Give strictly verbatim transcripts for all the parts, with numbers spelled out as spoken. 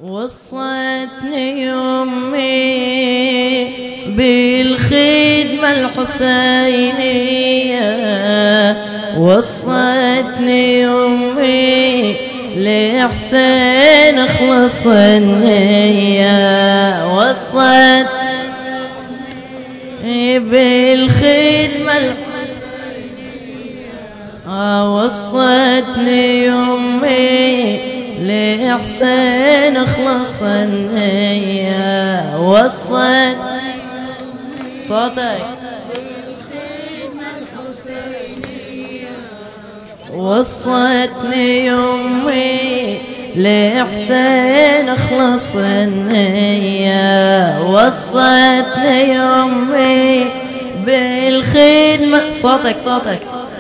وصتني يمي بالخدمة الحسينية، وصتني يمي لحسين اخلص النية، وصتني بالخدمة الحسينية، وصتني يمي لحسين اخلص النية، وصت صوتك وصتني يمي لحسين اخلص النية، وصتني يمي بالخدمة صوتك صوتك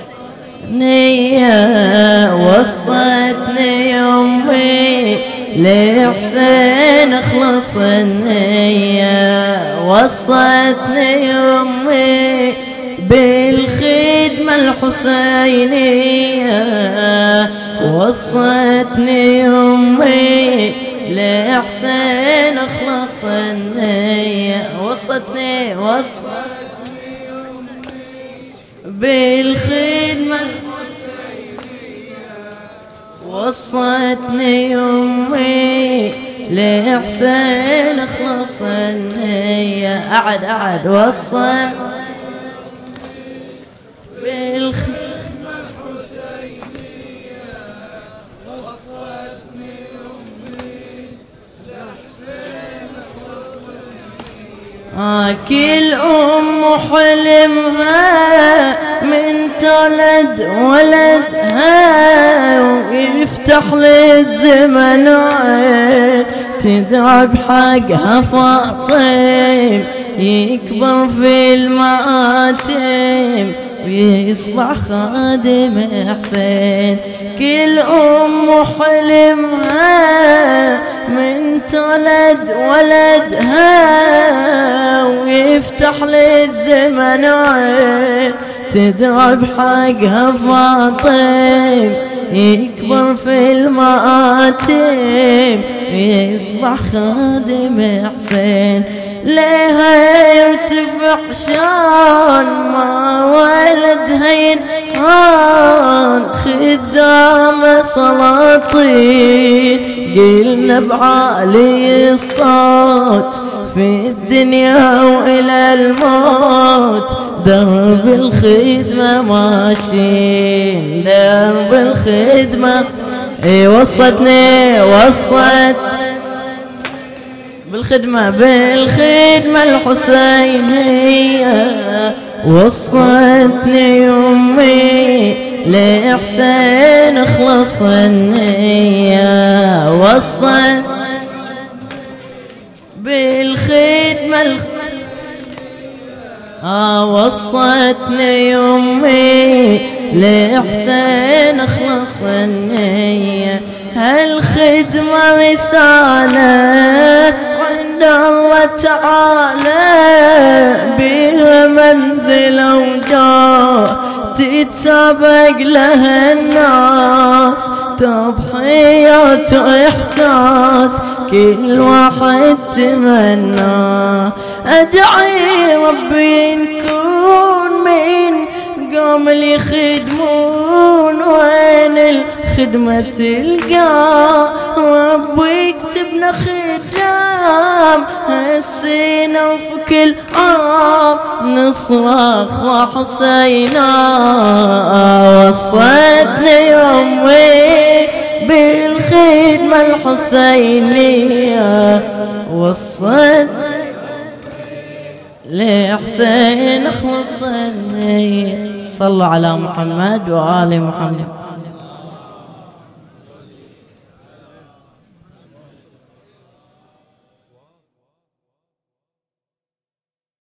نية، وصتني يمي لحسين اخلص النية، وصتني يمي بالخدمة الحسينية، وصتني يمي لحسين اخلص النية، وصتني وصتني بالخدمة وصتني يمي لحسين اخلص النية، أعد أعد وصت بالخدمة الحسينية، وصتني يمي لحسين اخلص النية. كل أم حلمها من تولد ولدها، ويفتح للزمن عين تدعى بحقها فاطم، يكبر في المآتم ويصبح خادم حسين. كل أم حلمها من تولد ولدها، ويفتح للزمن عين تدعى بحقها فاطم، يكبر في المآتم يصبح خادم حسين. ليها يرتفع شان ما ولدها ينهان، خدام سلاطين قلنا بعالي الصوت، في الدنيا وإلى الموت درب الخدمة ماشين، درب الخدمة. اي وصتني وصت بالخدمة بالخدمة الحسينية، وصتني يمي لحسين اخلص النية، وصت بالخدمة الحسينية، آه وصتني يمي لحسين اخلص النية. هالخدمة رسالة عند الله تعالى، بها منزلة وجاه تتسابق لها الناس، تضحيات وإحساس كل واحد تمناه. أدعي ربي نكون من قوم اللي يخدمون، وين الخدمة تلقى ربي يكتبنا خدام هالسنة وفي كل عام نصرخ وحسينا. وصتني يمي بالخدمة الحسينية، وصت لحسين اخلص النية. صلوا على محمد وآل محمد.